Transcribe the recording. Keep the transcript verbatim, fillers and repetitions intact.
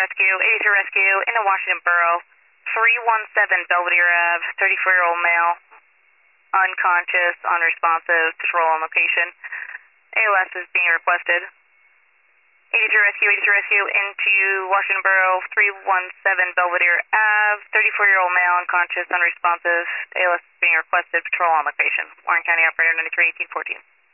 Rescue, eighty-three Rescue, in the Washington Borough, three one seven Belvedere Ave, thirty-four-year-old male, unconscious, unresponsive, patrol on location. A L S is being requested. eighty-three Rescue, eighty-three Rescue, into Washington Borough, three one seven Belvedere Ave, thirty-four-year-old male, unconscious, unresponsive. A L S is being requested, patrol on location. Warren County Operator ninety-three eighteen fourteen.